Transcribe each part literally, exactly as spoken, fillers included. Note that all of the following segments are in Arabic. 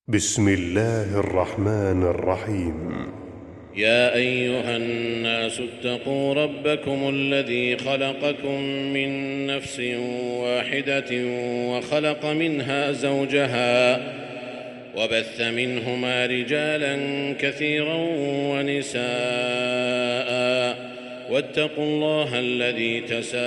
بسم الله الرحمن الرحيم. يا أيها الناس اتقوا ربكم الذي خلقكم من نفس واحدة وخلق منها زوجها وبث منهما رجالا كثيرا ونساء واتقوا الله الذي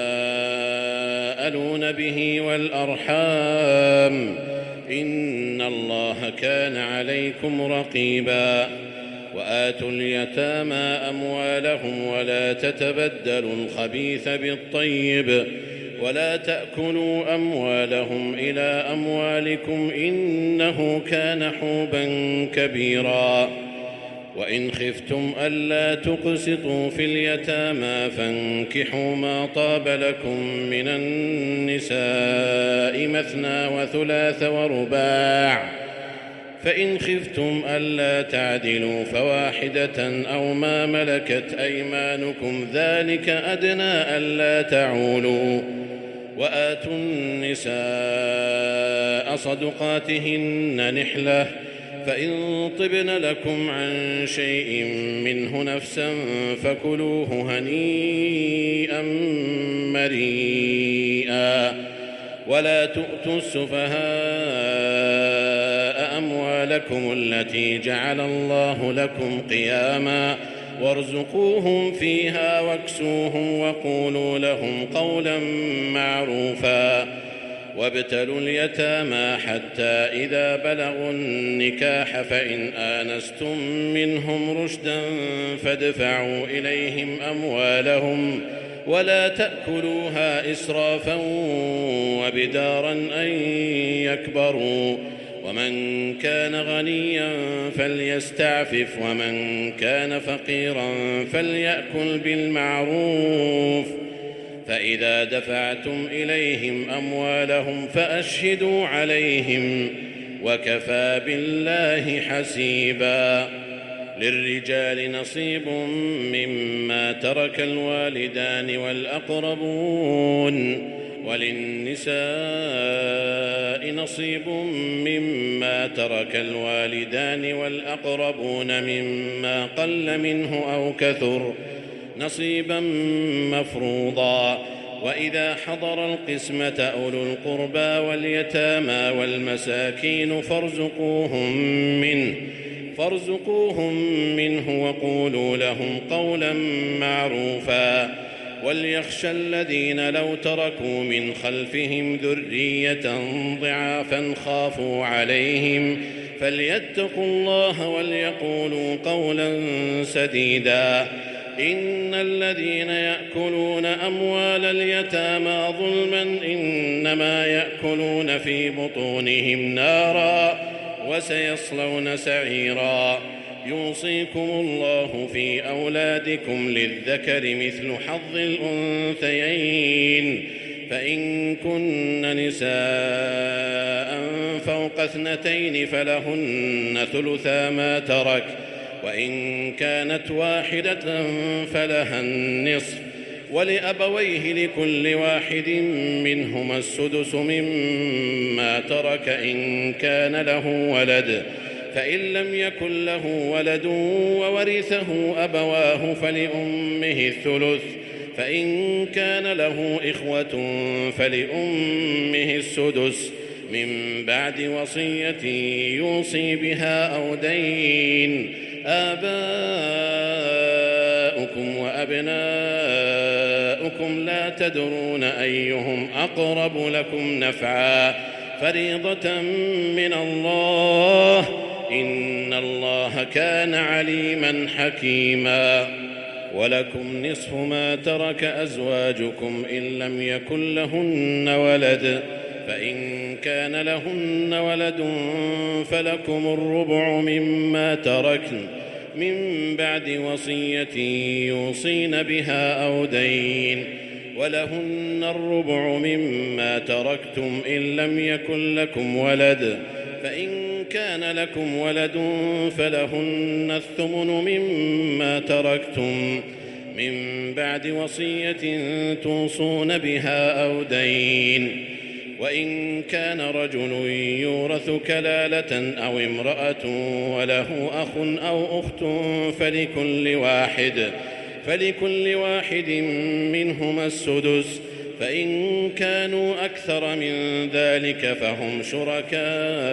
تساءلون به والأرحام إن الله كان عليكم رقيبا وآتوا اليتامى أموالهم ولا تتبدلوا الخبيث بالطيب ولا تأكلوا أموالهم إلى أموالكم إنه كان حوبا كبيرا وإن خفتم ألا تقسطوا في اليتامى فانكحوا ما طاب لكم من النساء مثنى وثلاث ورباع فإن خفتم ألا تعدلوا فواحدة أو ما ملكت أيمانكم ذلك أدنى ألا تعولوا وآتوا النساء صدقاتهن نحلة فإن طبن لكم عن شيء منه نفسا فكلوه هنيئا مريئا ولا تؤتوا السفهاء أموالكم التي جعل الله لكم قياما وارزقوهم فيها واكسوهم وقولوا لهم قولا معروفا وابتلوا اليتامى حتى إذا بلغوا النكاح فإن آنستم منهم رشدا فادفعوا إليهم أموالهم ولا تأكلوها إسرافا وبدارا أن يكبروا ومن كان غنيا فليستعفف ومن كان فقيرا فليأكل بالمعروف فإذا دفعتم إليهم أموالهم فأشهدوا عليهم وكفى بالله حسيبا للرجال نصيب مما ترك الوالدان والأقربون وللنساء نصيب مما ترك الوالدان والأقربون مما قل منه أو كثر نصيبا مفروضا وإذا حضر القسمة أولو القربى واليتامى والمساكين فارزقوهم منه فارزقوهم منه وقولوا لهم قولا معروفا وليخشى الذين لو تركوا من خلفهم ذرية ضعافا خافوا عليهم فليتقوا الله وليقولوا قولا سديدا إن الذين يأكلون أموال اليتامى ظلما إنما يأكلون في بطونهم نارا وسيصلون سعيرا يوصيكم الله في أولادكم للذكر مثل حظ الأنثيين فإن كن نساء فوق اثنتين فلهن ثلثا ما ترك وإن كانت واحدة فلها النصف ولأبويه لكل واحد منهما السدس مما ترك إن كان له ولد فإن لم يكن له ولد وورثه أبواه فلأمه الثلث فإن كان له إخوة فلأمه السدس من بعد وصية يوصي بها أو دين آباؤكم وأبناؤكم لا تدرون أيهم أقرب لكم نفعا فريضة من الله إن الله كان عليما حكيما ولكم نصف ما ترك أزواجكم إن لم يكن لهن ولد فإن كان لهن ولد فلكم الربع مما تركن من بعد وصية يوصين بها أو دين ولهن الربع مما تركتم إن لم يكن لكم ولد فإن كان لكم ولد فلهن الثمن مما تركتم من بعد وصية توصون بها أو دين وإن كان رجل يورث كلالة أو امرأة وله أخ أو أخت فلكل واحد فلكل واحد منهما السدس، فإن كانوا أكثر من ذلك فهم شركاء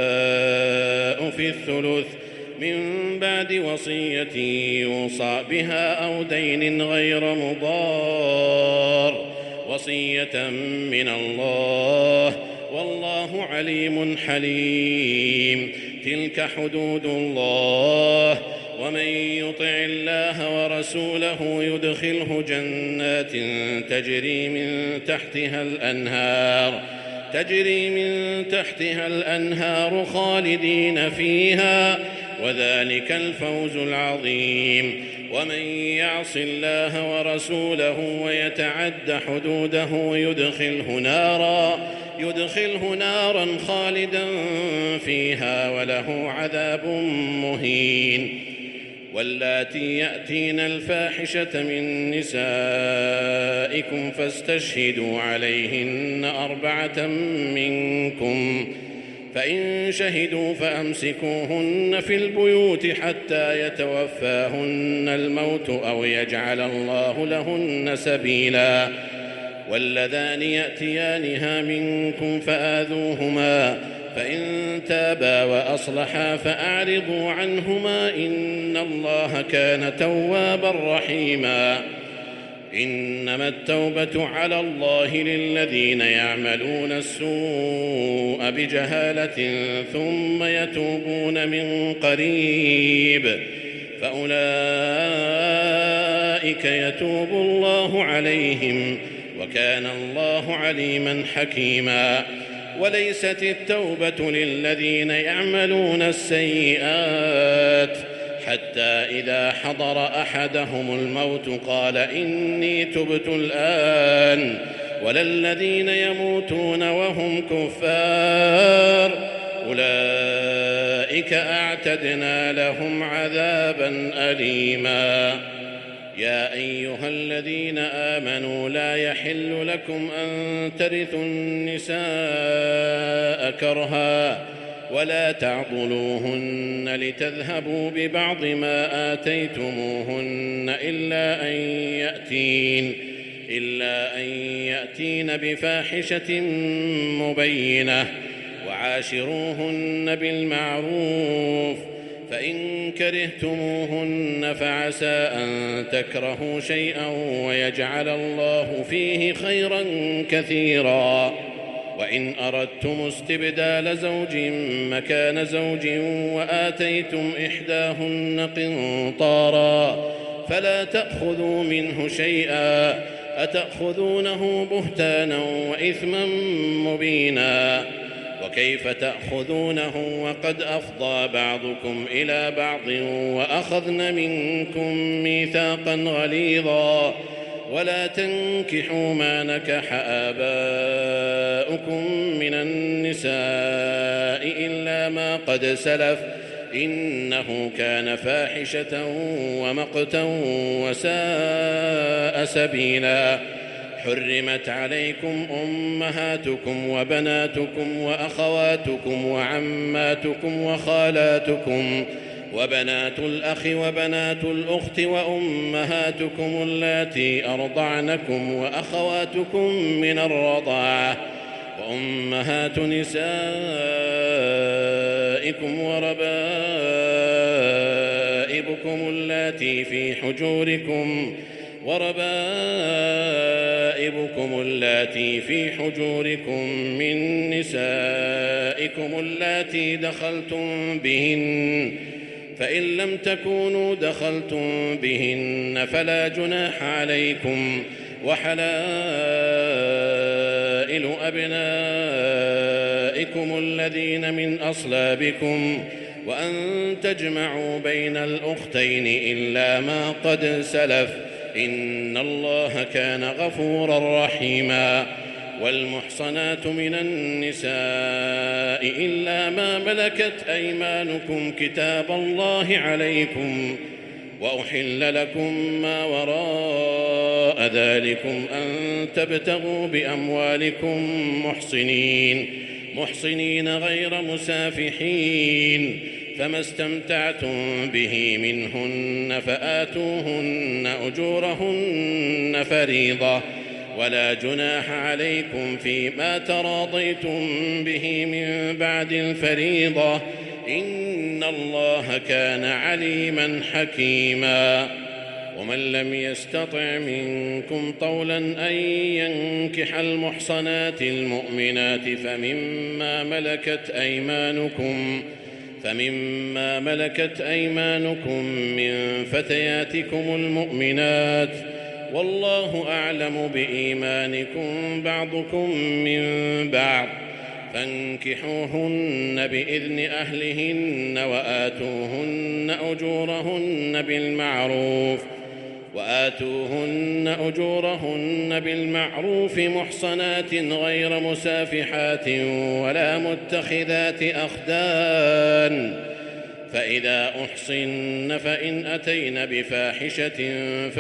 في الثلث من بعد وصية يوصى بها أو دين غير مضار، وصية من الله والله عليم حليم. تلك حدود الله، ومن يطع الله ورسوله يدخله جنات تجري من تحتها الأنهار تجري من تحتها الأنهار خالدين فيها، وذلك الفوز العظيم. ومن يعص الله ورسوله ويتعد حدوده يدخله نارا يدخله نارا خالدا فيها وله عذاب مهين. واللاتي يأتين الفاحشة من نسائكم فاستشهدوا عليهن أربعة منكم، فإن شهدوا فأمسكوهن في البيوت حتى يتوفاهن الموت أو يجعل الله لهن سبيلا. واللذان يأتيانها منكم فآذوهما، فإن تابا وأصلحا فأعرضوا عنهما إن الله كان توابا رحيما. إنما التوبة على الله للذين يعملون السوء بجهالة ثم يتوبون من قريب فأولئك يتوب الله عليهم وكان الله عليما حكيما. وليست التوبة للذين يعملون السيئات حتى إذا حضر أحدهم الموت قال إني تبت الآن، ولا الذين يموتون وهم كفار أولئك أعتدنا لهم عذابا أليما. يا أيها الذين آمنوا لا يحل لكم أن ترثوا النساء كرها ولا تعضلوهن لتذهبوا ببعض ما آتيتموهن إلا أن يأتين إلا أن يأتين بفاحشة مبينة، وعاشروهن بالمعروف، فإن كرهتموهن فعسى أن تكرهوا شيئا ويجعل الله فيه خيرا كثيرا. وإن أردتم استبدال زوج مكان زوج وآتيتم إحداهن قنطارا فلا تأخذوا منه شيئا، أتأخذونه بهتانا وإثما مبينا. وكيف تأخذونه وقد أفضى بعضكم إلى بعض وأخذن منكم ميثاقا غليظا. ولا تنكحوا ما نكح آباؤكم من النساء إلا ما قد سلف إنه كان فاحشة ومقتا وساء سبيلا. حرمت عليكم أمهاتكم وبناتكم وأخواتكم وعماتكم وخالاتكم وبنات الأخ وبنات الأخت وأمهاتكم اللاتي أرضعنكم وأخواتكم من الرضاعة وأمهات نسائكم وربائبكم اللاتي في حجوركم وربائبكم اللاتي في حجوركم من نسائكم اللاتي دخلتم بهن، فإن لم تكونوا دخلتم بهن فلا جناح عليكم. وحلائل أبنائكم الذين من أصلابكم وأن تجمعوا بين الأختين إلا ما قد سلف إن الله كان غفورا رحيما. والمحصنات من النساء إلا ما ملكت أيمانكم كتاب الله عليكم، وأحل لكم ما وراء ذلكم أن تبتغوا بأموالكم محصنين محصنين غير مسافحين، فما استمتعتم به منهن فآتوهن أجورهن فريضة، ولا جناح عليكم فيما تراضيتم به من بعد الفريضة، إن الله كان عليما حكيما. ومن لم يستطع منكم طولا أن ينكح المحصنات المؤمنات فمما ملكت أيمانكم فمما ملكت أيمانكم من فتياتكم المؤمنات، والله أعلم بإيمانكم بعضكم من بعض، فانكحوهن بإذن أهلهن وآتوهن أجورهن بالمعروف وآتوهن أجورهن بالمعروف محصنات غير مسافحات ولا متخذات أخدان، فإذا أحصن فإن أتين بفاحشة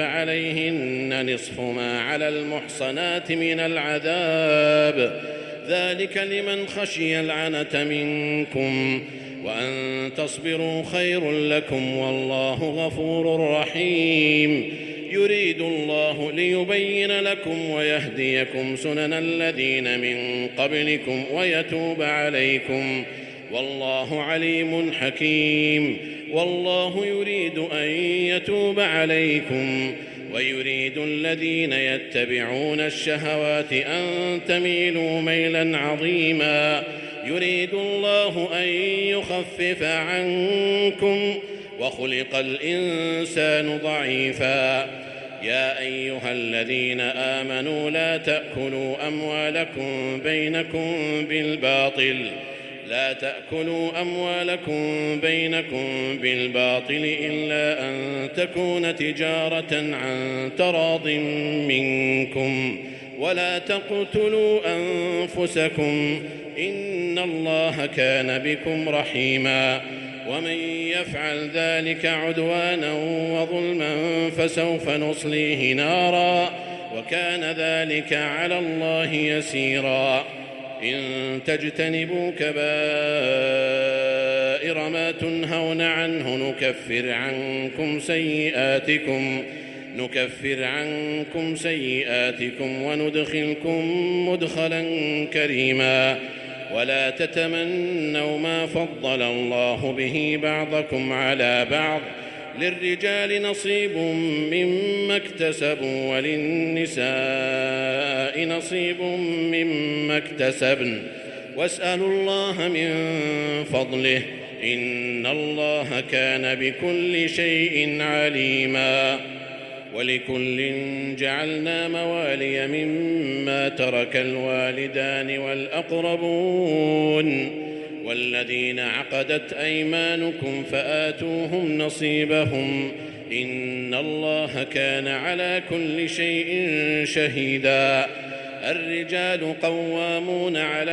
فعليهن نصف ما على المحصنات من العذاب، ذلك لمن خشي العنة منكم، وأن تصبروا خير لكم، والله غفور رحيم. يريد الله ليبين لكم ويهديكم سنن الذين من قبلكم ويتوب عليكم، والله عليم حكيم. والله يريد أن يتوب عليكم، ويريد الذين يتبعون الشهوات أن تميلوا ميلا عظيما. يريد الله أن يخفف عنكم، وخلق الإنسان ضعيفا. يا أيها الذين آمنوا لا تأكلوا أموالكم بينكم بالباطل لا تأكلوا أموالكم بينكم بالباطل إلا أن تكون تجارة عن تراض منكم، ولا تقتلوا أنفسكم، إن الله كان بكم رحيما. ومن يفعل ذلك عدوانا وظلما فسوف نصليه نارا، وكان ذلك على الله يسيرا. إن تجتنبوا كبائر ما تنهون عنه نكفر عنكم سيئاتكم نكفر عنكم سيئاتكم وندخلكم مدخلا كريما. ولا تتمنوا ما فضل الله به بعضكم على بعض، للرجال نصيب مما اكتسبوا وللنساء نصيب مما اكتسبن، واسألوا الله من فضله، إن الله كان بكل شيء عليما. ولكل جعلنا موالي مما ترك الوالدان والأقربون والذين عقدت أيمانكم فآتوهم نصيبهم، إن الله كان على كل شيء شهيدا. الرجال قوامون على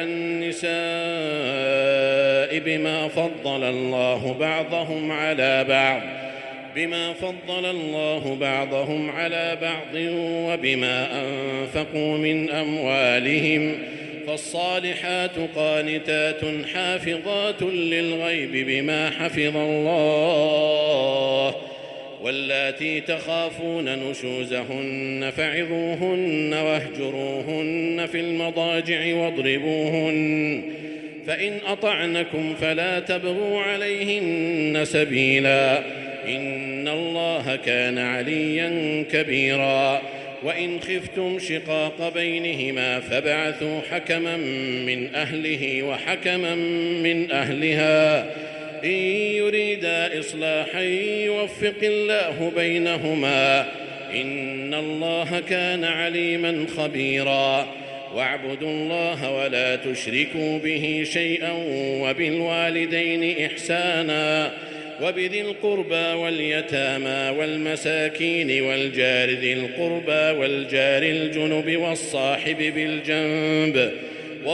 النساء بما فضل الله بعضهم على بعض بما فضل الله بعضهم على بعض وبما أنفقوا من أموالهم، فالصالحات قانتات حافظات للغيب بما حفظ الله. واللاتي تخافون نشوزهن فعظوهن واهجروهن في المضاجع واضربوهن، فإن أطعنكم فلا تبغوا عليهن سبيلا، إن الله كان عليا كبيرا. وإن خفتم شقاق بينهما فابعثوا حكما من أهله وحكما من أهلها، إن يريدا إصلاحا يوفق الله بينهما، إن الله كان عليما خبيرا. واعبدوا الله ولا تشركوا به شيئا، وبالوالدين إحسانا، وبذي القربى واليتامى والمساكين والجار ذي القربى والجار الجنب والصاحب بالجنب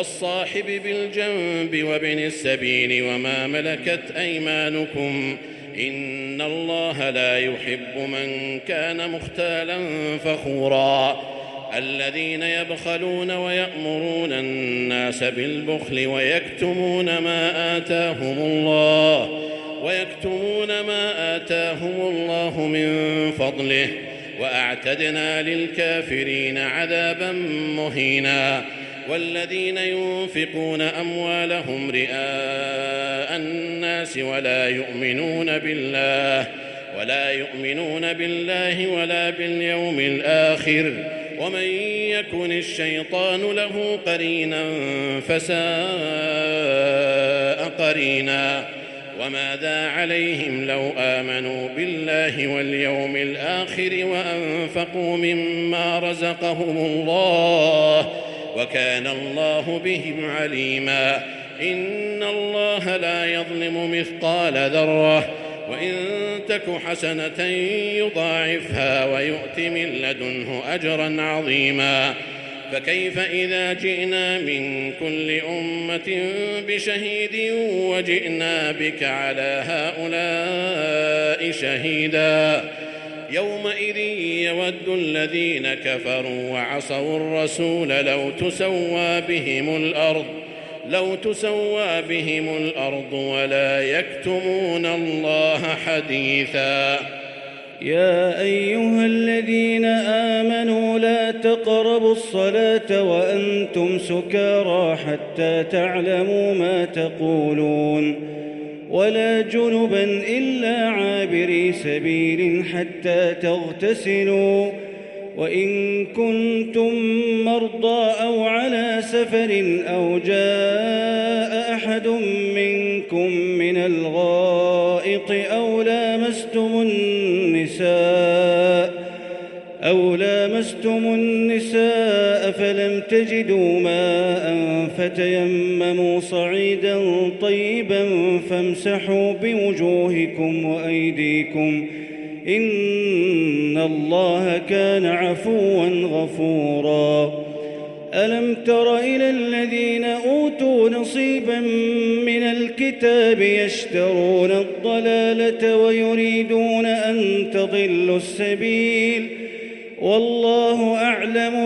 والصاحب بالجنب وابن السبيل وما ملكت أيمانكم، إن الله لا يحب من كان مختالا فخورا الذين يبخلون ويأمرون الناس بالبخل ويكتمون ما آتاهم الله ويكتمون ما آتاهم الله من فضله وأعتدنا للكافرين عذابا مهينا والذين ينفقون أموالهم رئاء الناس ولا يؤمنون بالله ولا يؤمنون بالله ولا باليوم الآخر ومن يكن الشيطان له قرينا فساء قرينا وماذا عليهم لو آمنوا بالله واليوم الآخر وأنفقوا مما رزقهم الله وكان الله بهم عليما إن الله لا يظلم مثقال ذرة وإن تك حسنة يضاعفها ويؤت من لدنه أجرا عظيما فكيف إذا جئنا من كل أمة بشهيد وجئنا بك على هؤلاء شهيدا يومئذ يود الذين كفروا وعصوا الرسول لو تسوى بهم الأرض لو تسوى بهم الأرض ولا يكتمون الله حديثا يا أيها الذين آمنوا لا تقربوا الصلاة وأنتم سكارى حتى تعلموا ما تقولون ولا جنبا إلا عابري سبيل حتى تغتسلوا وإن كنتم مرضى أو على سفر أو جاء أحد منكم من الغائط أو لامستم النساء أو لامستم النساء فلم تجدوا ماء فتيمموا صعيدا طيبا فامسحوا بوجوهكم وأيديكم إن الله كان عفوا غفورا ألم تر إلى الذين أوتوا نصيبا من الكتاب يشترون الضلالة ويريدون أن تضلوا السبيل والله أعلم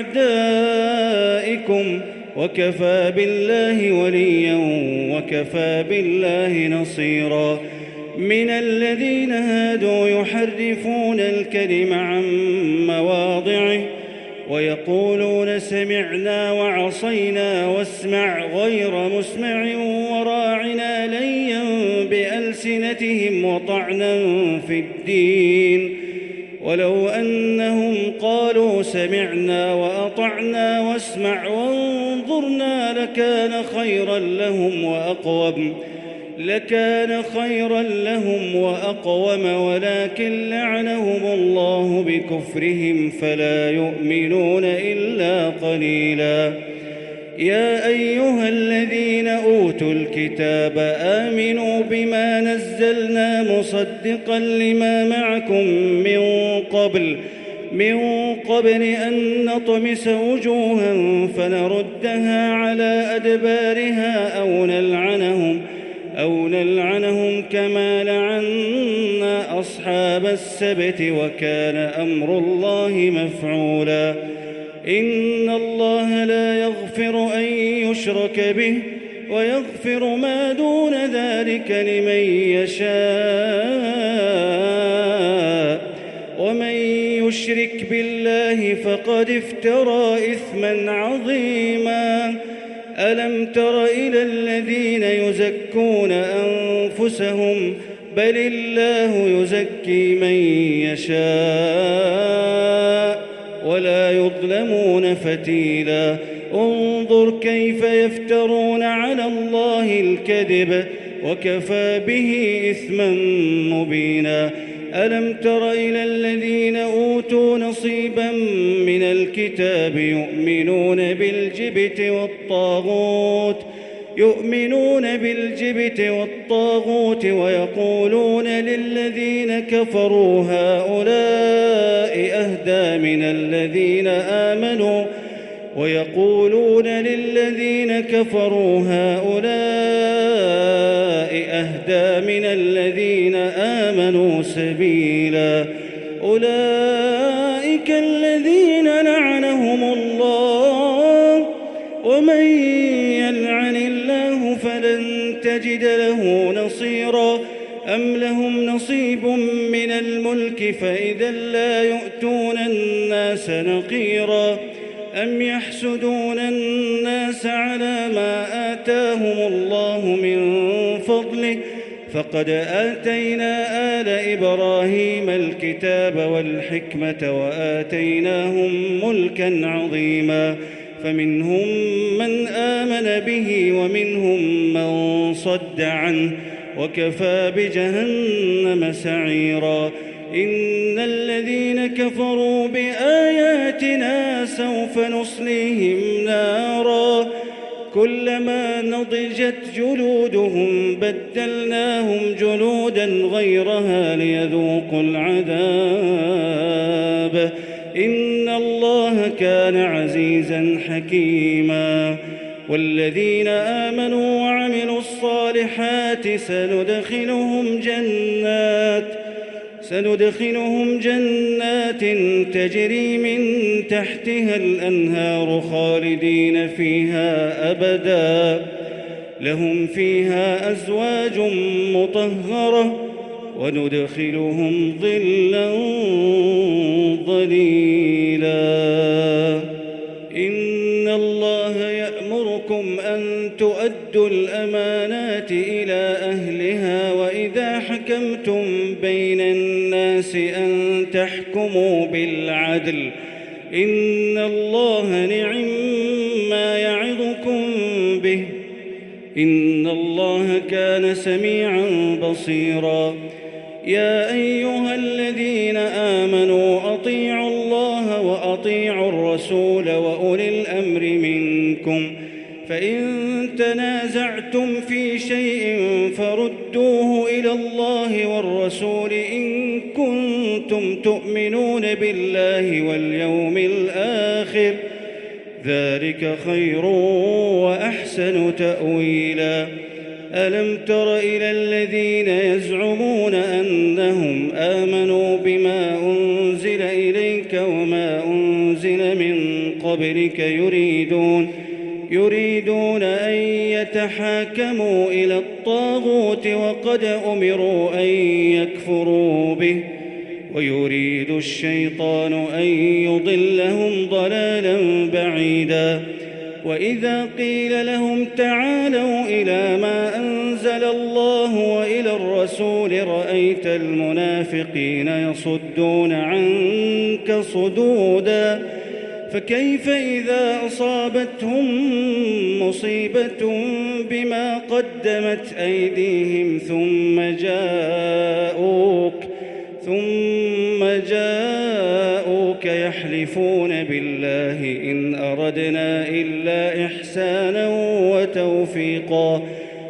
بأعدائكم وكفى بالله وليا وكفى بالله نصيرا من الذين هادوا يحرفون الكلم عن مواضعه ويقولون سمعنا وعصينا واسمع غير مسمع وراعنا ليا بألسنتهم وطعنا في الدين ولو أنهم قالوا سمعنا وأطعنا واسمع وانظرنا لكان خيرا لهم وأقوم لكان خيرا لهم وأقوم ولكن لعنهم الله بكفرهم فلا يؤمنون إلا قليلا يا أيها الذين أوتوا الكتاب آمنوا بما نزلنا مصدقا لما معكم من قبل من قبل أن نطمس وجوها فنردها على أدبارها أو نلعنهم أو نلعنهم كما لعنا أصحاب السبت وكان أمر الله مفعولا إن الله لا يغفر أن يشرك به ويغفر ما دون ذلك لمن يشاء ومن يشرك بالله فقد افترى إثما عظيما ألم تر إلى الذين يزكون أنفسهم بل الله يزكي من يشاء ولا يظلمون فتيلا انظر كيف يفترون على الله الكذب وكفى به إثما مبينا ألم تر إلى الذين أوتوا نصيبا من الكتاب يؤمنون بالجبت والطاغوت يؤمنون بالجبت والطاغوت ويقولون للذين كفروا هؤلاء أهدى من الذين آمنوا ويقولون للذين كفروا هؤلاء أهدى من الذين آمنوا سبيلا أولئك الذين لعنهم الله ومن يلعن الله فلن تجد له نصيرا أم لهم نصيب من الملك فإذا لا يؤتون الناس نقيرا أم يحسدون الناس على ما آتاهم الله من فضله فقد آتينا آل إبراهيم الكتاب والحكمة وآتيناهم ملكا عظيما فمنهم من آمن به ومنهم من صد عنه وكفى بجهنم سعيرا إن الذين كفروا بآياتنا سوف نصليهم نارا كلما نضجت جلودهم بدلناهم جلودا غيرها ليذوقوا العذاب إن الله كان عزيزا حكيما والذين آمنوا وعملوا الصالحات سندخلهم جنات سندخلهم جنات تجري من تحتها الأنهار خالدين فيها أبدا لهم فيها أزواج مطهرة وندخلهم ظلا ظليلا إن الله يأمركم أن تؤدوا الأمانات إلى أهلها وإذا حكمتم بين الناس أن تحكموا بالعدل إن الله نعم ما يعظكم به إن الله كان سميعا بصيرا يا أيها الذين آمنوا أطيعوا الله وأطيعوا الرسول وأولي الأمر منكم فإن تنازعتم في شيء فردوه إلى الله والرسول إن كنتم تؤمنون بالله واليوم الآخر ذلك خير وأحسن تأويلا ألم تر إلى الذين يزعمون أنهم آمنوا بما أنزل إليك وما أنزل من قبلك يريدون يريدون أن يتحاكموا إلى الطاغوت وقد أمروا أن يكفروا به ويريد الشيطان أن يضلهم ضلالا بعيدا وإذا قيل لهم تعالوا إلى ما أنزل الله وإلى الرسول رأيت المنافقين يصدون عنك صدودا فكيف إذا أصابتهم مصيبة بما قدمت أيديهم ثم جاءوك ثم جاءوك يحلفون بالله إن أردنا إلا إحسانا وتوفيقا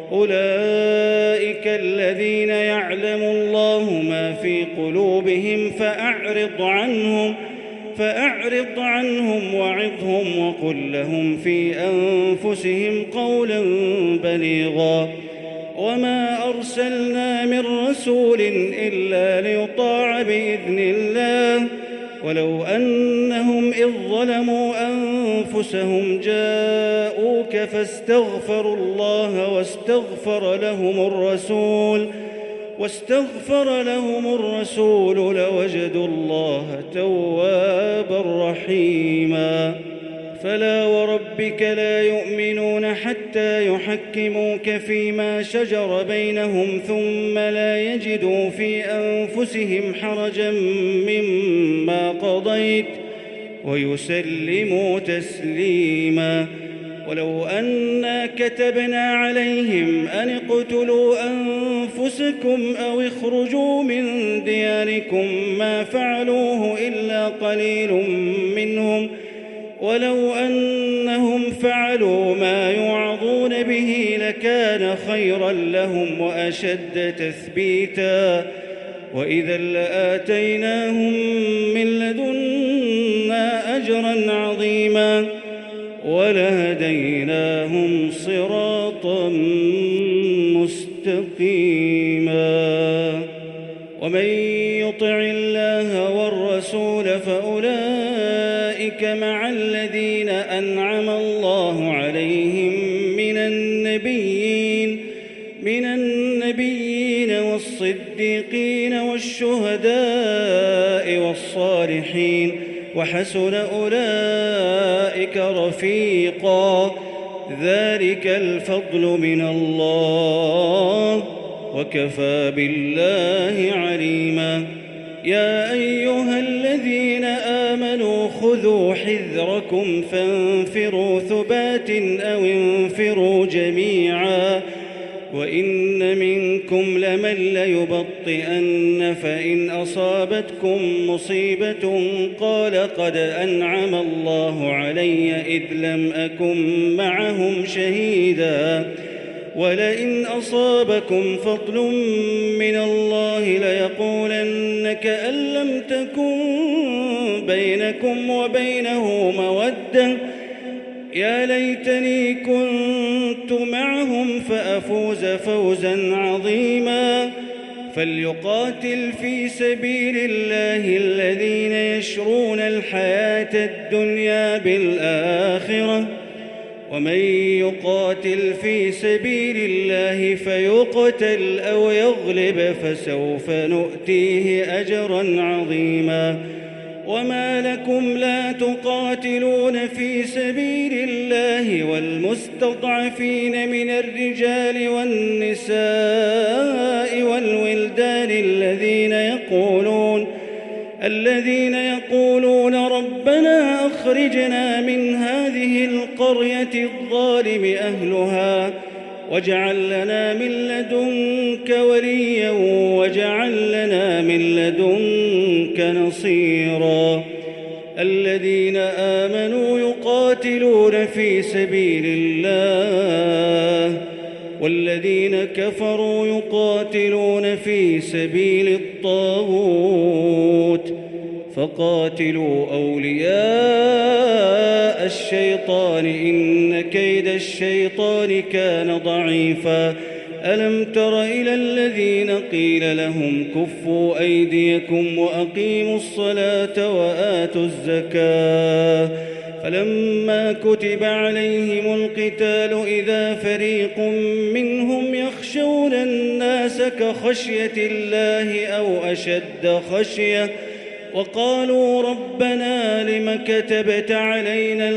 أولئك الذين يعلم الله ما في قلوبهم فأعرض عنهم فأعرض عنهم وعظهم وقل لهم في أنفسهم قولا بليغا وما أرسلنا من رسول إلا ليطاع بإذن الله ولو أنهم إذ ظلموا أنفسهم جاءوك فاستغفروا الله واستغفر لهم الرسول واستغفر لهم الرسول لوجدوا الله توابا رحيما فلا وربك لا يؤمنون حتى يحكموك فيما شجر بينهم ثم لا يجدوا في أنفسهم حرجا مما قضيت ويسلموا تسليما ولو أنا كتبنا عليهم أن اقتلوا أنفسكم أو اخرجوا من دياركم ما فعلوه إلا قليل منهم ولو أنهم فعلوا ما يوعظون به لكان خيرا لهم وأشد تثبيتا وإذا لآتيناهم من لدنا أجرا عظيما ولهديناهم صراطا مستقيما. مستقيما. ومن يطع الله والرسول فأولئك مع الذين أنعم الله عليهم من النبيين من النبيين والصديقين والشهداء والصالحين وحسن أولئك رفيقا. ذلك الفضل من الله وكفى بالله عليما. يا أيها الذين آمنوا خذوا حذركم فانفروا ثبات أو انفروا جميعا وإن منكم لمن ليبطئن فإن أصابتكم مصيبة قال قد أنعم الله علي إذ لم أكن معهم شهيدا ولئن أصابكم فضل من الله ليقولن كأن لم تكن بينكم وبينه مودة يا ليتني كنت معهم فأفوز فوزا عظيما. فليقاتل في سبيل الله الذين يشرون الحياة الدنيا بالآخرة ومن يقاتل في سبيل الله فيقتل أو يغلب فسوف نؤتيه أجرا عظيما. وما لكم لا تقاتلون في سبيل الله والمستضعفين من الرجال والنساء والولدان الذين يقولون الذين يقولون ربنا أخرجنا من هذه القرية الظالم أهلها واجعل لنا من لدنك وليا واجعل لنا من لدنك نصيرا. الذين آمنوا يقاتلون في سبيل الله والذين كفروا يقاتلون في سبيل الطاغوت فقاتلوا أولياء الشيطان إن كيد الشيطان كان ضعيفا. ألم تر إلى الذين قيل لهم كفوا أيديكم وأقيموا الصلاة وآتوا الزكاة فلما كتب عليهم القتال إذا فريق منهم يخشون الناس كخشية الله أو أشد خشية وقالوا ربنا لم كتبت علينا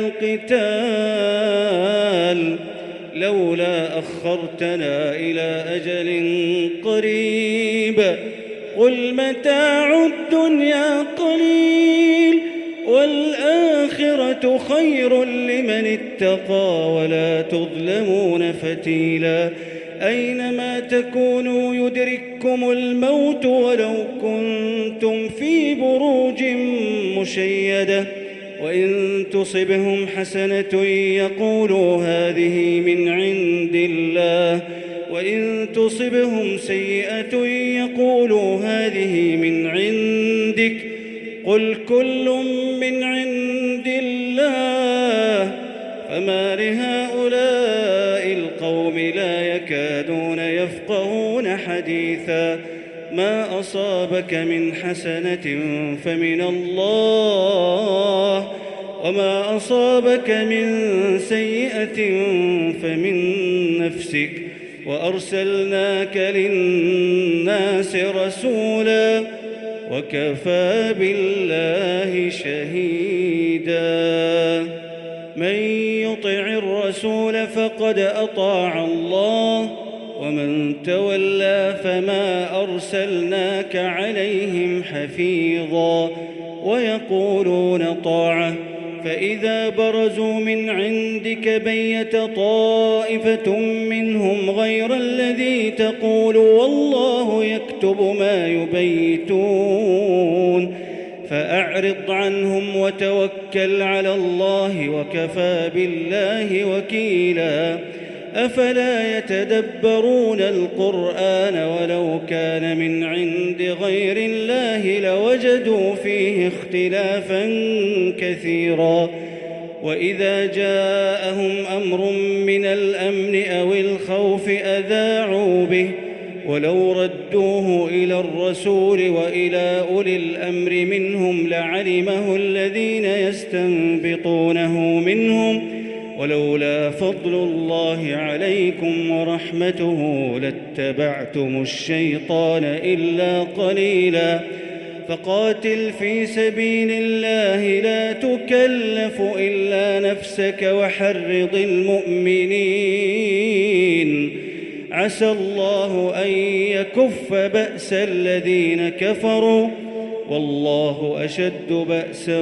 القتال لولا أخرتنا إلى أجل قريب قل متاع الدنيا قليل والآخرة خير لمن اتقى ولا تظلمون فتيلا. أينما تكونوا يدرككم الموت ولو كنتم في بروج مشيدة وإن تصبهم حسنة يقولوا هذه من عند الله وإن تصبهم سيئة يقولوا هذه من عندك قل كل من عند الله فما لهؤلاء القوم لا يكادون يفقهون حديثا. ما أصابك من حسنة فمن الله وما أصابك من سيئة فمن نفسك وأرسلناك للناس رسولا وكفى بالله شهيدا. من يطع الرسول فقد أطاع الله ومن تولى فما أرسلناك عليهم حفيظا. ويقولون طاعة فإذا برزوا من عندك بيت طائفة منهم غير الذي تقول والله يكتب ما يبيتون فأعرض عنهم وتوكل على الله وكفى بالله وكيلا. أفلا يتدبرون القرآن ولو كان من عند غير الله لوجدوا فيه اختلافا كثيرا. وإذا جاءهم أمر من الأمن أو الخوف أذاعوا به ولو ردوه إلى الرسول وإلى أولي الأمر منهم لعلمه الذين يستنبطونه منهم ولولا فضل الله عليكم ورحمته لاتبعتم الشيطان إلا قليلا فقاتل في سبيل الله لا تكلف إلا نفسك وحرض المؤمنين عسى الله أن يكف بأس الذين كفروا والله أشد بأسا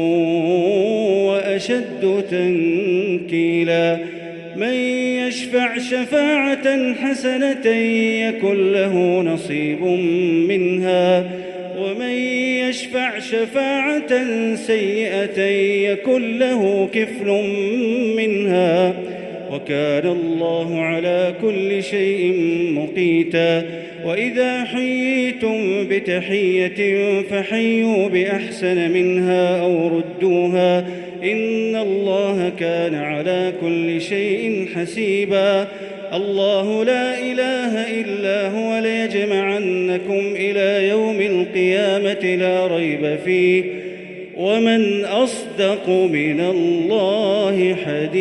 وأشد تنكيلا من يشفع شفاعة حسنة يكن له نصيب منها ومن يشفع شفاعة سيئة يكن له كفل منها وكان الله على كل شيء مقيتا وإذا حييتم بتحية فحيوا بأحسن منها أو ردوها إن الله كان على كل شيء حسيبا الله لا إله إلا هو ليجمعنكم إلى يوم القيامة لا ريب فيه ومن أصدق من الله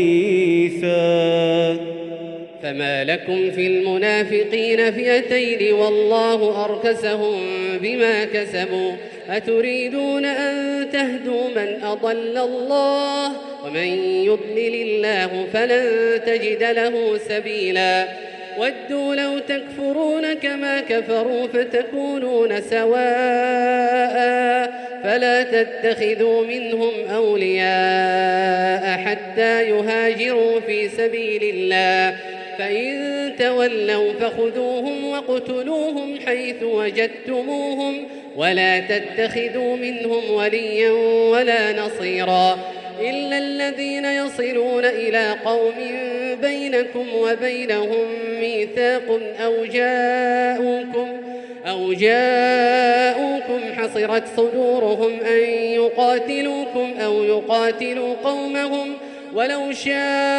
حديثا فما لكم في المنافقين فئتين والله أركسهم بما كسبوا أتريدون أن تهدوا من أضل الله ومن يضلل الله فلن تجد له سبيلا ودوا لو تكفرون كما كفروا فتكونون سواء فلا تتخذوا منهم أولياء حتى يهاجروا في سبيل الله فإن تولوا فخذوهم واقتلوهم حيث وجدتموهم ولا تتخذوا منهم وليا ولا نصيرا إلا الذين يصلون إلى قوم بينكم وبينهم ميثاق أو جاءوكم أو جاءوكم حصرت صدورهم أن يقاتلوكم أو يقاتلوا قومهم ولو شاء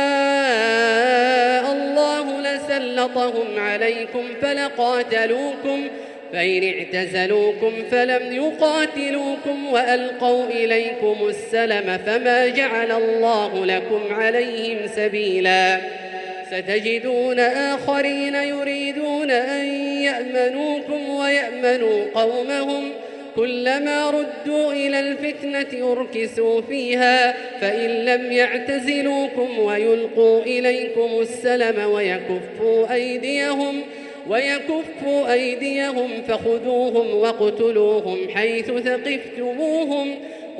الله لسلطهم عليكم فلقاتلوكم فإن اعتزلوكم فلم يقاتلوكم وألقوا إليكم السلم فما جعل الله لكم عليهم سبيلا ستجدون آخرين يريدون أن يأمنوكم ويأمنوا قومهم كلما ردوا إلى الفتنة أركسوا فيها فإن لم يعتزلوكم ويلقوا إليكم السلم ويكفوا أيديهم ويكفوا أيديهم فخذوهم واقتلوهم حيث ثقفتموهم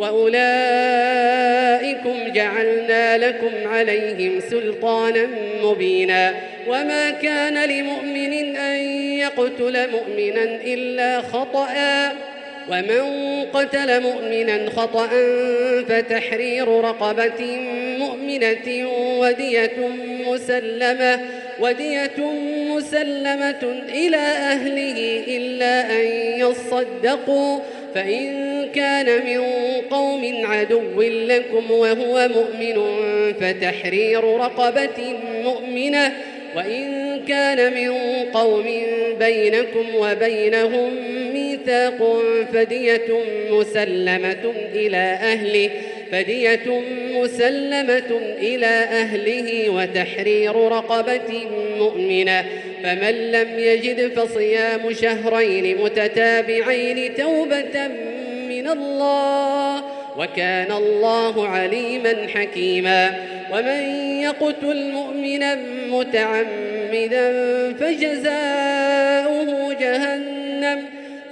وأولئكم جعلنا لكم عليهم سلطانا مبينا وما كان لمؤمن أن يقتل مؤمنا إلا خطأ ومن قتل مؤمنا خطأ فتحرير رقبة مؤمنة ودية مسلمة ودية مسلمة إلى أهله إلا أن يصدقوا فإن كان من قوم عدو لكم وهو مؤمن فتحرير رقبة مؤمنة وإن كان من قوم بينكم وبينهم ميثاق فدية مسلمة إلى أهله فدية مسلمة إلى أهله وتحرير رقبة مؤمنة فمن لم يجد فصيام شهرين متتابعين توبة من الله وكان الله عليما حكيما ومن يقتل مؤمنا متعمدا فجزاؤه جهنم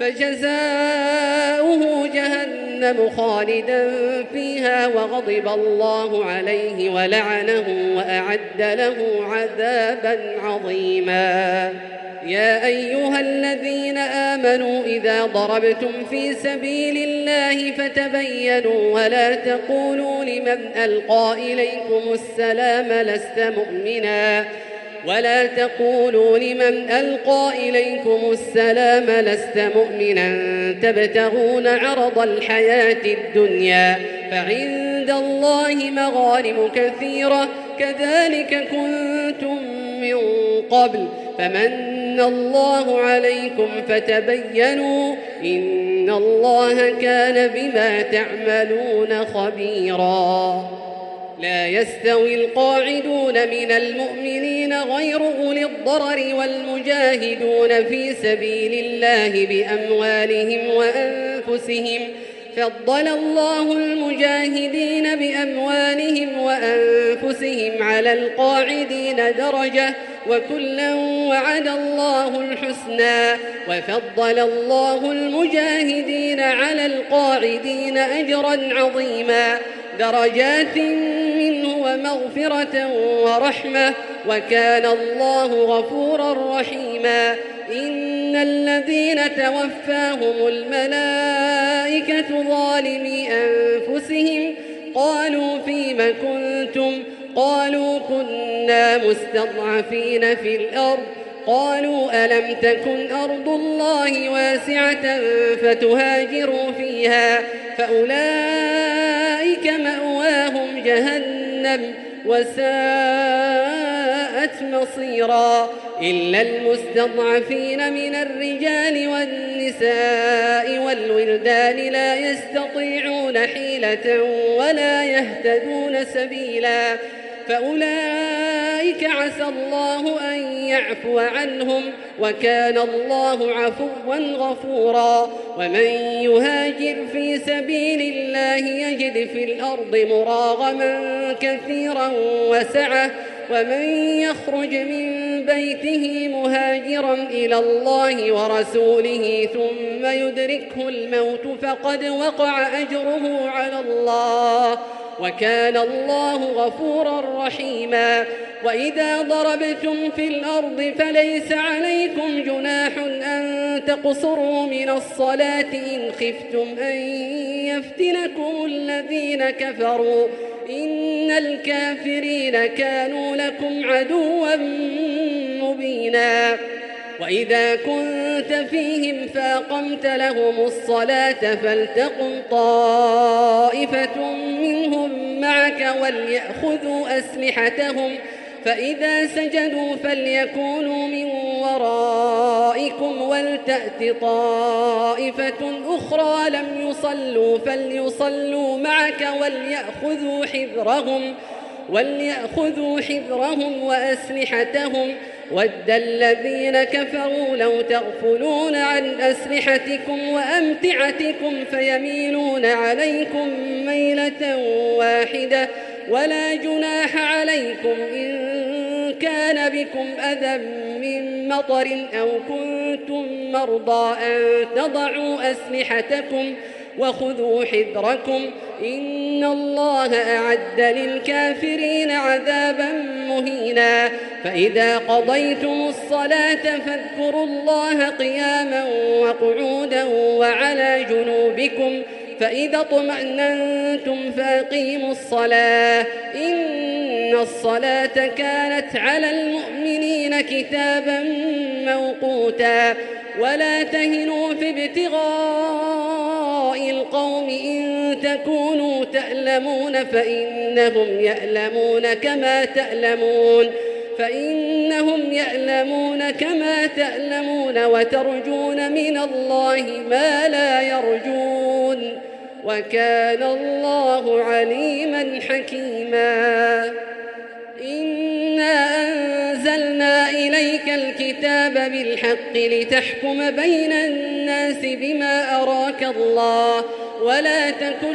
فجزاؤه جهنم خالدا فيها وغضب الله عليه ولعنه وأعد له عذابا عظيما يا أيها الذين آمنوا إذا ضربتم في سبيل الله فتبينوا ولا تقولوا لمن ألقى إليكم السلام لست مؤمنا ولا تقولوا لمن ألقى إليكم السلام لست مؤمنا تبتغون عرض الحياة الدنيا فعند عند الله مغانم كثيرة كذلك كنتم من قبل فمن الله عليكم فتبينوا إن الله كان بما تعملون خبيرا. لا يستوي القاعدون من المؤمنين غير أولي الضرر والمجاهدون في سبيل الله بأموالهم وأنفسهم فضل الله المجاهدين بأموالهم وأنفسهم على القاعدين درجة وكلا وعد الله الحسنى وفضل الله المجاهدين على القاعدين أجرا عظيما درجات منه ومغفرة ورحمة وكان الله غفورا رحيما. إن الذين توفاهم الملائكة ظالمي أنفسهم قالوا فيم كنتم قالوا كنا مستضعفين في الأرض قالوا ألم تكن أرض الله واسعة فتهاجروا فيها فأولئك مأواهم جهنم وساءت مصيرا. إلا المستضعفين من الرجال والنساء والولدان لا يستطيعون حيلة ولا يهتدون سبيلا فأولئك عسى الله أن يعفو عنهم وكان الله عفوا غفورا. ومن يهاجر في سبيل الله يجد في الأرض مراغما كثيرا وسعة ومن يخرج من بيته مهاجرا إلى الله ورسوله ثم يدركه الموت فقد وقع أجره على الله وكان الله غفورا رحيما. وإذا ضربتم في الأرض فليس عليكم جناح أن تقصروا من الصلاة إن خفتم أن يفتنكم الذين كفروا إن الكافرين كانوا لكم عدوا مبينا. وإذا كنت فيهم فأقمت لهم الصلاة فلتقم طائفة منهم معك وليأخذوا أسلحتهم فإذا سجدوا فليكونوا من ورائكم ولتأت طائفة أخرى لم يصلوا فليصلوا معك وليأخذوا حذرهم وليأخذوا حذرهم وأسلحتهم ود الذين كفروا لو تغفلون عن أسلحتكم وأمتعتكم فيميلون عليكم ميلة واحدة ولا جناح عليكم إن كان بكم أذى من مطر أو كنتم مرضى أن تضعوا أسلحتكم وخذوا حذركم إن الله أعد للكافرين عذابا مهينا. فإذا قضيتم الصلاة فاذكروا الله قياما وقعودا وعلى جنوبكم فإذا اطمأننتم فأقيموا الصلاة إن الصلاة كانت على المؤمنين كتابا موقوتا. ولا تهنوا في ابتغاء القوم إن تكونوا تألمون فإنهم يألمون كما تألمون فإنهم يألمون كما تألمون وترجون من الله ما لا يرجون وكان الله عليما حكيما. إنا أنزلنا إليك الكتاب بالحق لتحكم بين الناس بما أراك الله ولا تكن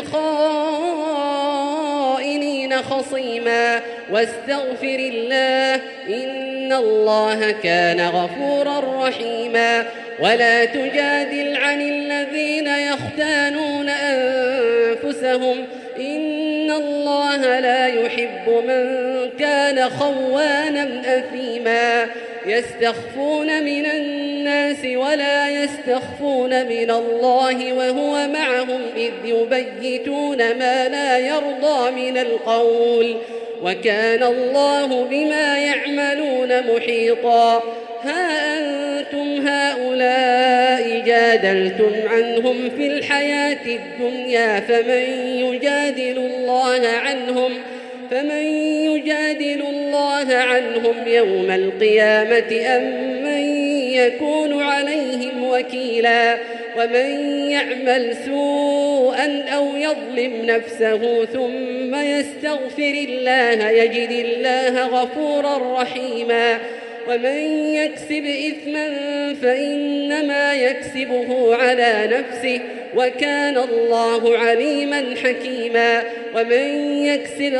للخائنين خصيما واستغفر الله إن الله كان غفورا رحيما. ولا تجادل عن الذين يختانون أنفسهم إن الله لا يحب من كان خوانا أثيما. يستخفون من الناس ولا يستخفون من الله وهو معهم إذ يبيتون ما لا يرضى من القول وكان الله بما يعملون محيطا. ها أنتم هؤلاء جادلتم عنهم في الحياة الدنيا فمن يجادل الله عنهم فمن يجادل الله عنهم يوم القيامة أم من يكون عليهم وكيلا ومن يعمل سوءا أو يظلم نفسه ثم يستغفر الله يجد الله غفورا رحيما ومن يكسب إثما فإنما يكسبه على نفسه وكان الله عليما حكيما ومن يكسب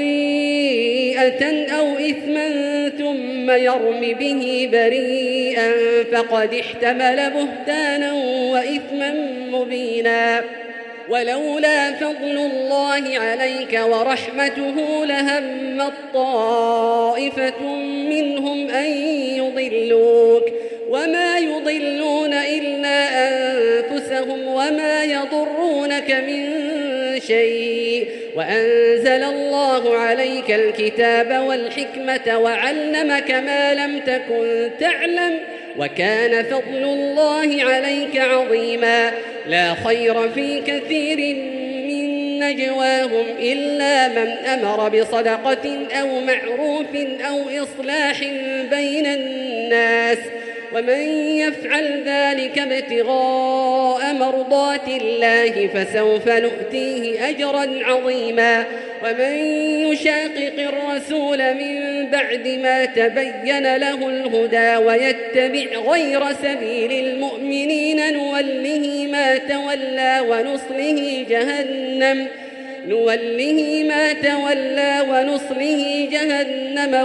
خطيئة أو إثما ثم يرم به بريئا فقد احتمل بهتانا وإثما مبينا ولولا فضل الله عليك ورحمته لهمت طائفة منهم أن يضلوك وما يضلون إلا أنفسهم وما يضرونك من شيء وأنزل الله عليك الكتاب والحكمة وعلمك ما لم تكن تعلم وكان فضل الله عليك عظيما لا خير في كثير من نجواهم إلا من أمر بصدقة أو معروف أو إصلاح بين الناس ومن يفعل ذلك ابتغاء مرضات الله فسوف نؤتيه أجرا عظيما ومن يشاقق الرسول من بعد ما تبين له الهدى ويتبع غير سبيل المؤمنين نوله ما تولى ونصله جهنم نوله ما تولى ونصله جهنم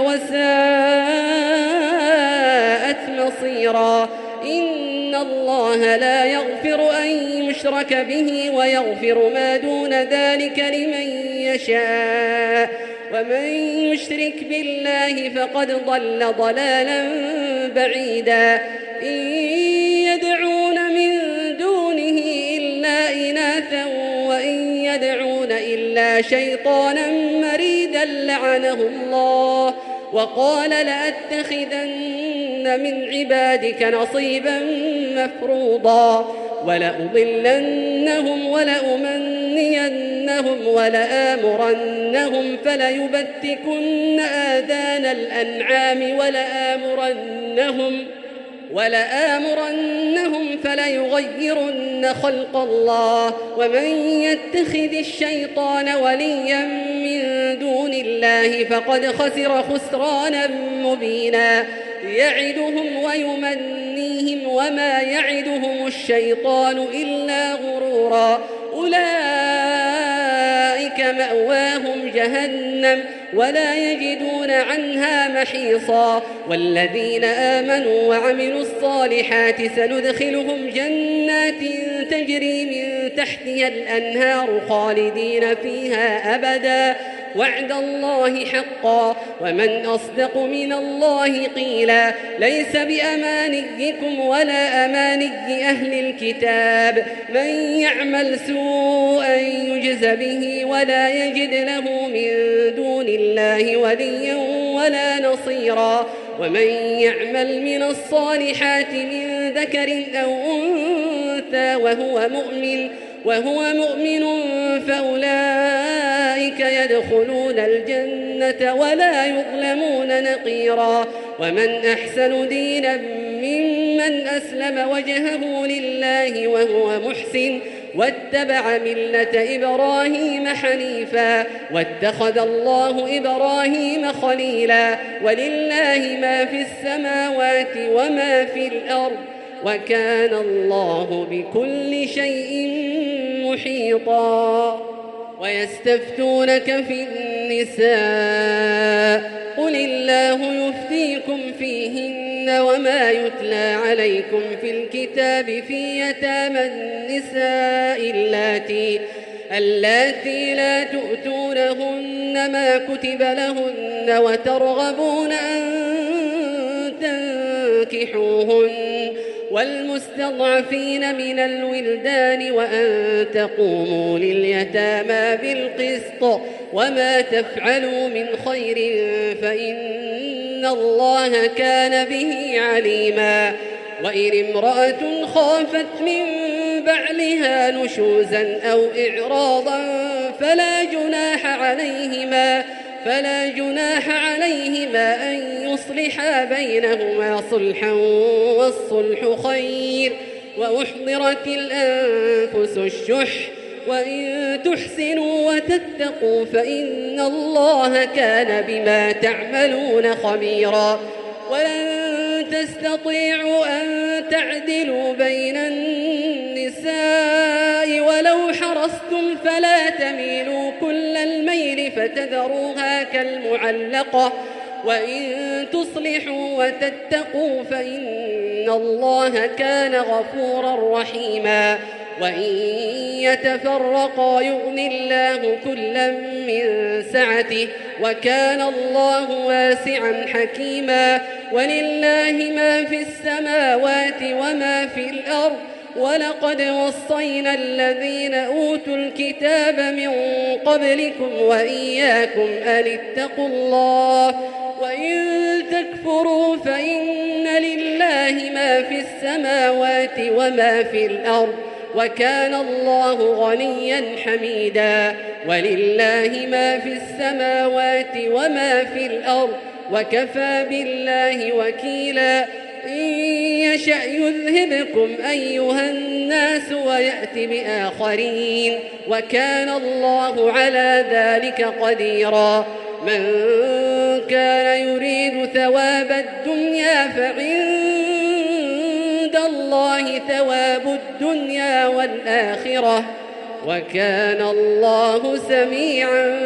وساءت مصيرا إن الله لا يغفر أن يشرك به ويغفر ما دون ذلك لمن يشاء ومن يشرك بالله فقد ضل ضلالا بعيدا إن يدعون من دونه إلا إناثا وإن يدعون إلا شيطانا مريدا لعنه الله وقال لأتخذن من عبادك نصيبا مفروضا ولأضلنهم ولأمنينهم ولآمرنهم فليبتكن آذان الأنعام ولآمرنهم ولآمرنهم فليغيرن خلق الله ومن يتخذ الشيطان وليا من دون الله فقد خسر خسرانا مبينا يعدهم ويمنيهم وما يعدهم الشيطان إلا غرورا أولئك مأواهم جهنم ولا يجدون عنها محيصا والذين آمنوا وعملوا الصالحات سندخلهم جنات تجري من تحتها الأنهار خالدين فيها أبدا وعد الله حقا ومن أصدق من الله قيلا ليس بأمانيكم ولا أماني أهل الكتاب من يعمل سوءا يجز به ولا يجد له من دون الله وليا ولا نصيرا ومن يعمل من الصالحات من ذكر أو أنثى وهو مؤمن وهو مؤمن فأولئك يدخلون الجنة ولا يظلمون نقيرا ومن أحسن دينا ممن أسلم وجهه لله وهو محسن واتبع ملة إبراهيم حنيفا واتخذ الله إبراهيم خليلا ولله ما في السماوات وما في الأرض وكان الله بكل شيء محيطا ويستفتونك في النساء قل الله يفتيكم فيهن وما يتلى عليكم في الكتاب في يتامى النساء اللاتي اللاتي لا تؤتونهن ما كتب لهن وترغبون أن تنكحوهن والمستضعفين من الولدان وأن تقوموا لليتامى بالقسط وما تفعلوا من خير فإن الله كان به عليما وإن امرأة خافت من بعلها نشوزا أو إعراضا فلا جناح عليهما فلا جناح عليهما أن يصلحا بينهما صلحا والصلح خير وأحضرت الأنفس الشح وإن تحسنوا وتتقوا فإن الله كان بما تعملون خبيرا ولن تستطيعوا أن تعدلوا بين النساء ولو حرصتم فلا تميلوا كل الميل فتذروها كالمعلقة وإن تصلحوا وتتقوا فإن الله كان غفورا رحيما وإن يتفرقا يغن الله كلا من سعته وكان الله واسعا حكيما ولله ما في السماوات وما في الأرض ولقد وصينا الذين أوتوا الكتاب من قبلكم وإياكم أن اتقوا الله وإن تكفروا فإن لله ما في السماوات وما في الأرض وكان الله غنيا حميدا ولله ما في السماوات وما في الأرض وكفى بالله وكيلا إن يشأ يذهبكم أيها الناس ويأت بآخرين وكان الله على ذلك قديرا من كان يريد ثواب الدنيا فعند الله ثواب الدنيا والآخرة وكان الله سميعا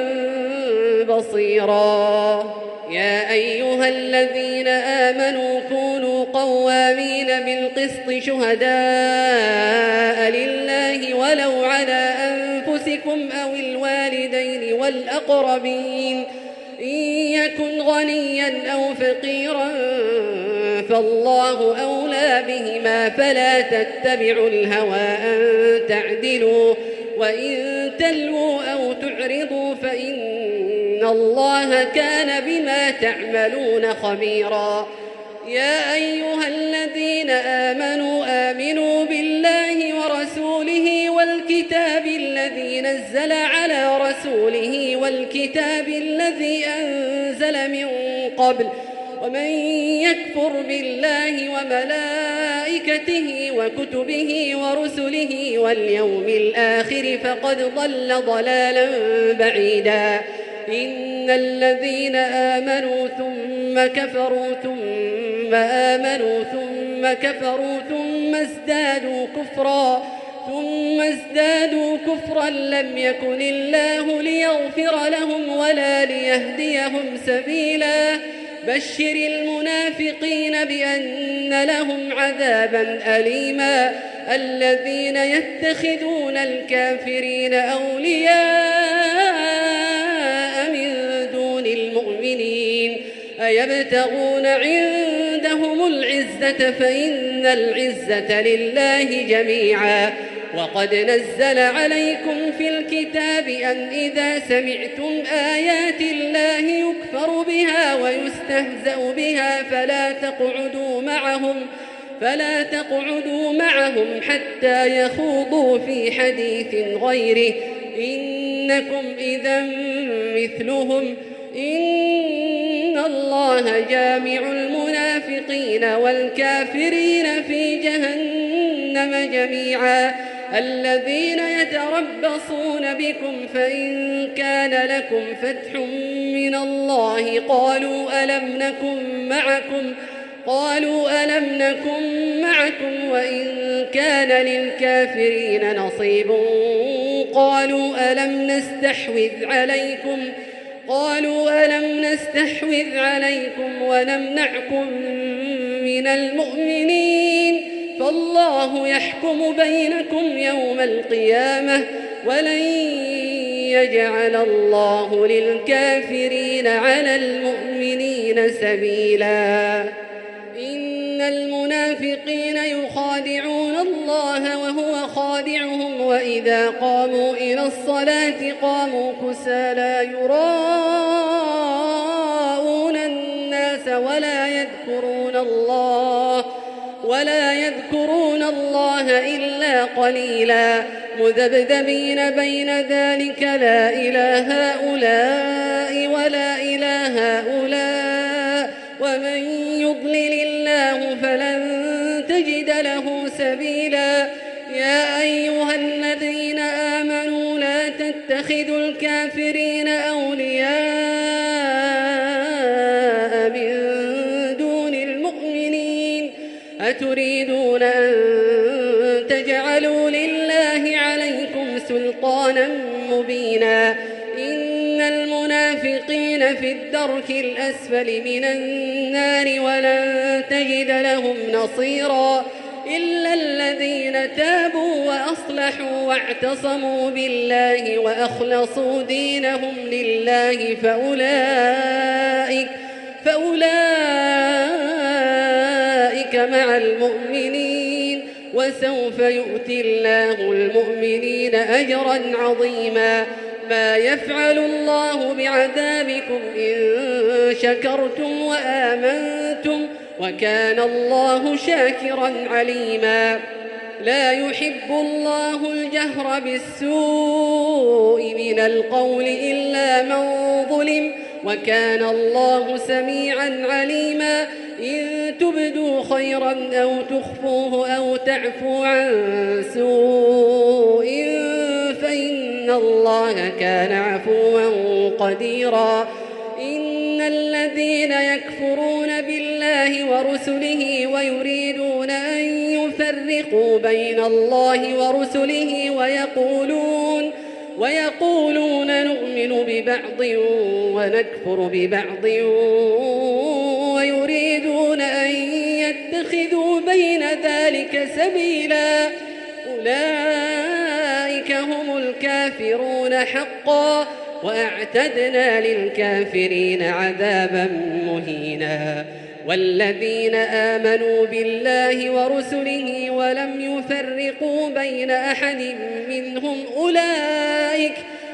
بصيرا يا أيها الذين آمنوا كونوا قوامين بالقسط شهداء لله ولو على أنفسكم أو الوالدين والأقربين إن يكن غنيا أو فقيرا فالله أولى بهما فلا تتبعوا الهوى أن تعدلوا وإن تلووا أو تعرضوا فإن الله كان بما تعملون خبيرا يا أيها الذين آمنوا آمنوا بالله ورسوله والكتاب الذي نزل على رسوله والكتاب الذي أنزل من قبل ومن يكفر بالله وملائكته وكتبه ورسله واليوم الآخر فقد ضل ضلالا بعيدا إن الذين آمنوا ثم كفروا ثم آمنوا ثم كفروا ثم ازدادوا كفرا ثم ازدادوا كفرا لم يكن الله ليغفر لهم ولا ليهديهم سبيلا بشر المنافقين بأن لهم عذابا أليما الذين يتخذون الكافرين أولياء من دون المؤمنين أيبتغون عندهم العزة فإن العزة لله جميعا وقد نزل عليكم في الكتاب أن إذا سمعتم آيات الله يكفر بها ويستهزأ بها فلا تقعدوا معهم فلا تقعدوا معهم حتى يخوضوا في حديث غيره إنكم إذا مثلهم إن الله جامع المنافقين والكافرين في جهنم جميعا الذين يتربصون بكم فإن كان لكم فتح من الله قالوا ألم نكن معكم قالوا ألم نكن معكم وإن كان للكافرين نصيب قالوا ألم نستحوذ عليكم قالوا ألم نستحوذ عليكم ونمنعكم من المؤمنين فالله يحكم بينكم يوم القيامة ولن يجعل الله للكافرين على المؤمنين سبيلا إن المنافقين يخادعون الله وهو خادعهم وإذا قاموا إلى الصلاة قاموا كسالى يراءون الناس ولا يذكرون الله ولا يذكرون الله إلا قليلا مذبذبين بين ذلك لا إله هؤلاء ولا إله هؤلاء ومن يضلل الله فلن تجد له سبيلا يا أيها الذين آمنوا لا تتخذوا الكافرين أولياء من دون المؤمنين أتريدون أن تجعلوا لله عليكم سلطانا مبينا إن المنافقين في الدرك الأسفل من النار ولن تجد لهم نصيرا إلا الذين تابوا وأصلحوا واعتصموا بالله وأخلصوا دينهم لله فأولئك, فأولئك مع المؤمنين وسوف يؤتي الله المؤمنين أجرا عظيما ما يفعل الله بعذابكم إن شكرتم وآمنتم وكان الله شاكرا عليما لا يحب الله الجهر بالسوء من القول إلا من ظلم وكان الله سميعا عليما إن تبدوا خيرا أو تخفوه أو تعفو عن سوء فإن الله كان عفوا قديرا إن الذين يكفرون بالله ورسله ويريدون أن يفرقوا بين الله ورسله ويقولون ويقولون نؤمن ببعض ونكفر ببعض ويريدون أن يتخذوا بين ذلك سبيلا أولئك هم الكافرون حقا وأعتدنا للكافرين عذابا مهينا والذين آمنوا بالله ورسله ولم يفرقوا بين أحد منهم أولئك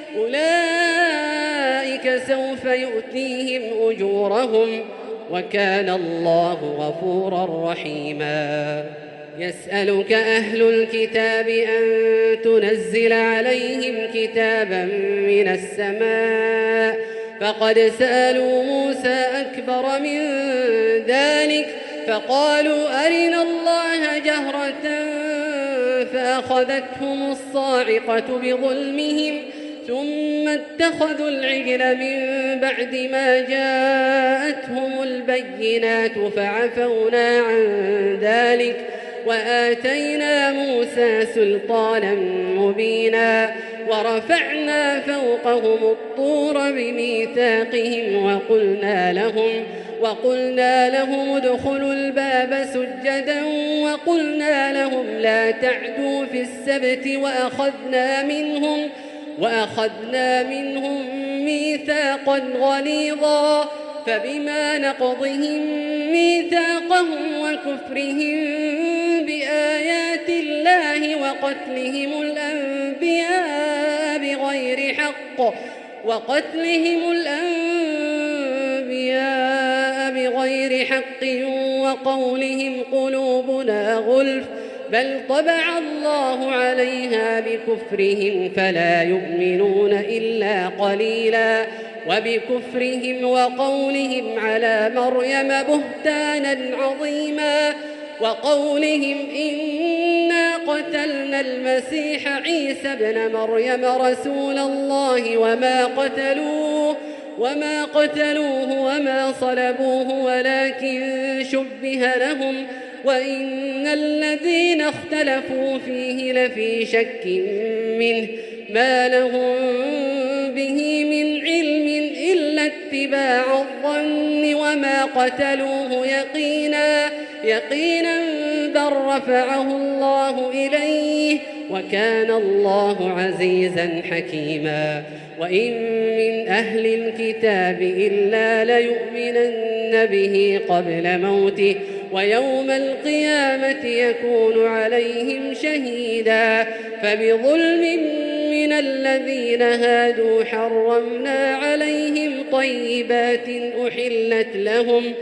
أولئك سوف يؤتيهم أجورهم وكان الله غفورا رحيما يسألك أهل الكتاب أن تنزل عليهم كتابا من السماء فقد سألوا موسى أكبر من ذلك فقالوا أرنا الله جهرة فأخذتهم الصاعقة بظلمهم ثم اتخذوا العجل من بعد ما جاءتهم البينات فعفونا عن ذلك وآتينا موسى سلطانا مبينا ورفعنا فوقهم الطور بميثاقهم وقلنا لهم وقلنا لهم ادخلوا الباب سجدا وقلنا لهم لا تعدوا في السبت وأخذنا منهم وأخذنا منهم ميثاقا غليظا فبما نقضهم ميثاقهم وكفرهم بآيات الله وقتلهم الأنبياء بغير حق وقتلهم الأنبياء بغير حق وقولهم قلوبنا غلف بل طبع الله عليها بكفرهم فلا يؤمنون إلا قليلا وبكفرهم وقولهم على مريم بهتانا عظيما وقولهم إنا قتلنا المسيح عيسى ابن مريم رسول الله وما قتلوه وما قتلوه وما صلبوه ولكن شبه لهم وإن الذين اختلفوا فيه لفي شك منه ما لهم به من علم إلا اتباع الظن وما قتلوه يقينا يقينا بل رفعه الله إليه وكان الله عزيزا حكيما وإن من أهل الكتاب إلا ليؤمنن به قبل موته ويوم القيامة يكون عليهم شهيدا فبظلم من الذين هادوا حرمنا عليهم طيبات أحلت لهم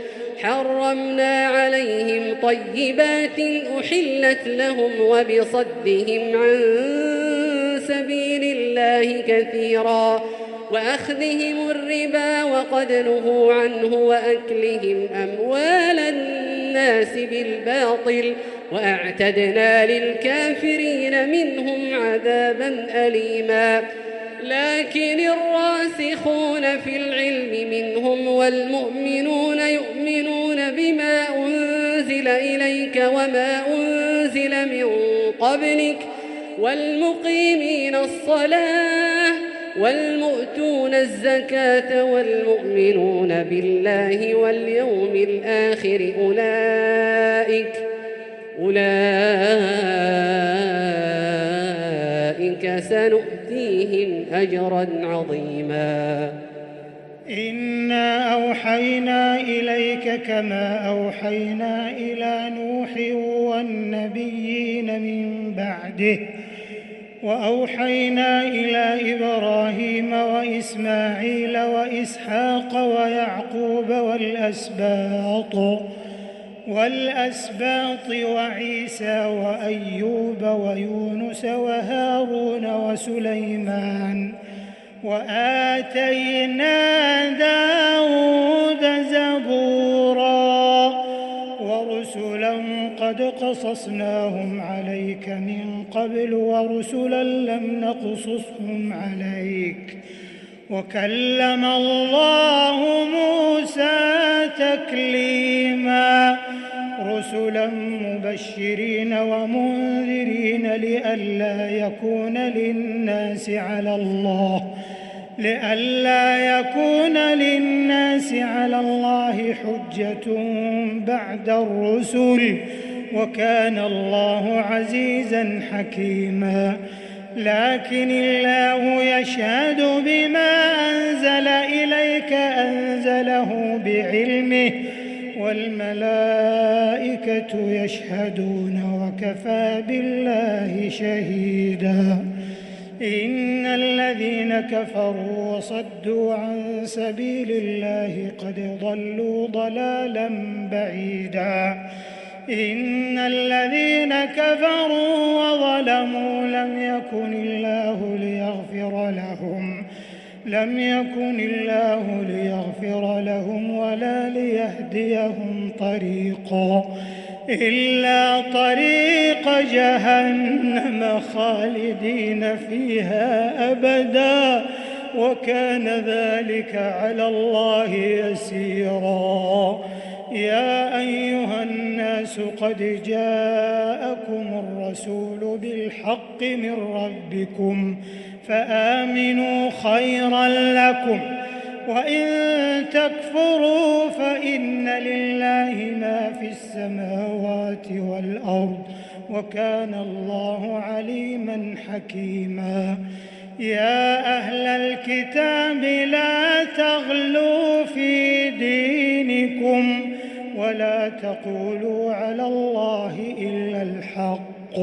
حرمنا عليهم طيبات أحلت لهم وبصدهم عن سبيل الله كثيرا وأخذهم الربا وقد نهوا عنه وأكلهم أموال الناس بالباطل وأعتدنا للكافرين منهم عذابا أليما. لكن الراسخون في العلم منهم والمؤمنون يؤمنون بما أنزل إليك وما أنزل من قبلك والمقيمين الصلاة والمؤتون الزكاة والمؤمنون بالله واليوم الآخر أولئك أولئك سنؤتيهم أجرا عظيما. إنا أوحينا إليك كما أوحينا إلى نوح والنبيين من بعده وأوحينا إلى إبراهيم وإسماعيل وإسحاق ويعقوب والأسباط والأسباط وعيسى وأيوب ويونس وهارون وسليمان وآتينا داود زبورا ورسلا قد قصصناهم عليك من قبل ورسلا لم نقصصهم عليك وكلم الله موسى تكليما رسلا مبشرين ومنذرين لئلا يكون للناس على الله لئلا يكون للناس على الله حجة بعد الرسل وكان الله عزيزا حكيما. لكن الله يشهد بما أنزل إليك أنزله بعلمه والملائكة يشهدون وكفى بالله شهيدا. إن الذين كفروا وصدوا عن سبيل الله قد ضلوا ضلالا بعيدا. إن الذين كفروا وظلموا لم يكن الله ليغفر لهم لم يكن الله ليغفر لهم ولا ليهديهم طريقا إلا طريق جهنم خالدين فيها أبدا وكان ذلك على الله يسيرا. يا أيها الناس قد جاءكم الرسول بالحق من ربكم فآمنوا خيرا لكم وإن تكفروا فإن لله ما في السماوات والأرض وكان الله عليما حكيما. يا أهل الكتاب لا تغلوا في دينكم ولا تقولوا على الله إلا الحق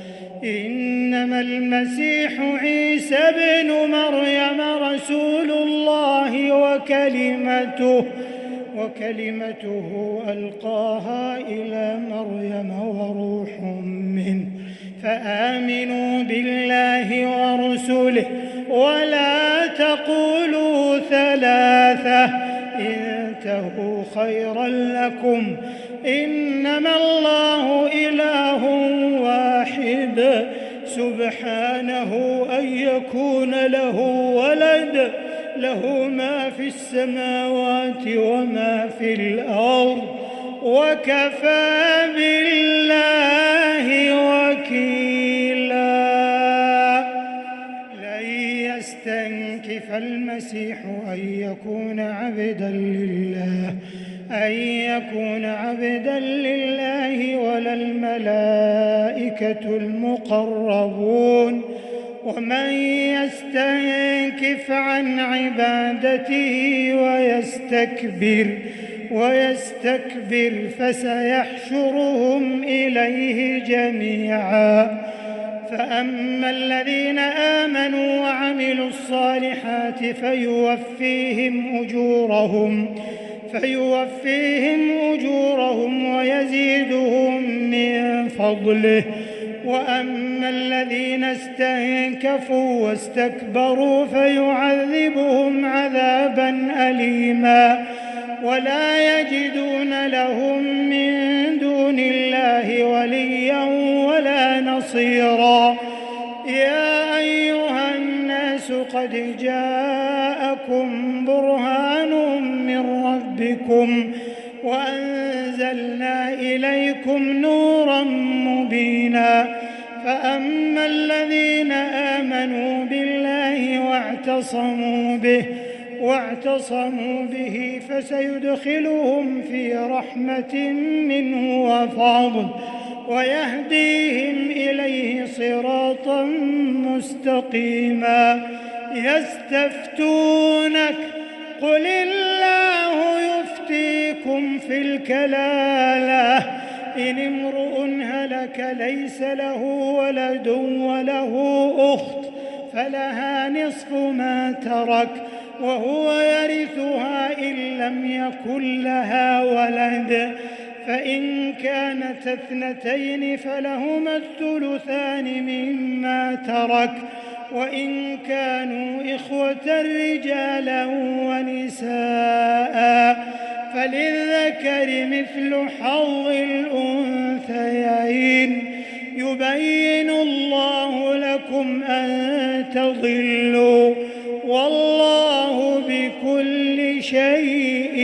إنما المسيح عيسى ابن مريم رسول الله وكلمته وكلمته ألقاها إلى مريم وروح منه فآمنوا بالله ورسله ولا تقولوا ثلاثة انتهوا خيرا لكم إنما الله إله واحد سبحانه أن يكون له ولد له ما في السماوات وما في الأرض وكفى بالله وكيلا. لن يستنكف المسيح أن يكون عبدا لله أن يكون عبدا لله ولا الملائكة المقربون ومن يستنكف عن عبادته ويستكبر ويستكبر فسيحشرهم إليه جميعا. فأما الذين آمنوا وعملوا الصالحات فيوفيهم أجورهم فيوفيهم أجورهم ويزيدهم من فضله. وأما الذين استنكفوا واستكبروا فيعذبهم عذابا أليما ولا يجدون لهم من دون الله وليا ولا نصيرا. يا أيها الناس قد جاءكم برهان من ربكم وأنزلنا إليكم نورا مبينا. فأما الذين آمنوا بالله واعتصموا به واعتصموا به فسيدخلهم في رحمة منه وفضل ويهديهم إليه صراطا مستقيما. يستفتونك قل الله يفتيكم في الكلالة إن امرؤ هلك ليس له ولد وله أخت فلها نصف ما ترك وهو يرثها إن لم يكن لها ولد فإن كانت اثنتين فلهما الثلثان مما ترك وإن كانوا إخوة رجالا ونساء فللذكر مثل حظ الأنثيين. يبين الله لكم أن تضلوا والله بكل شيء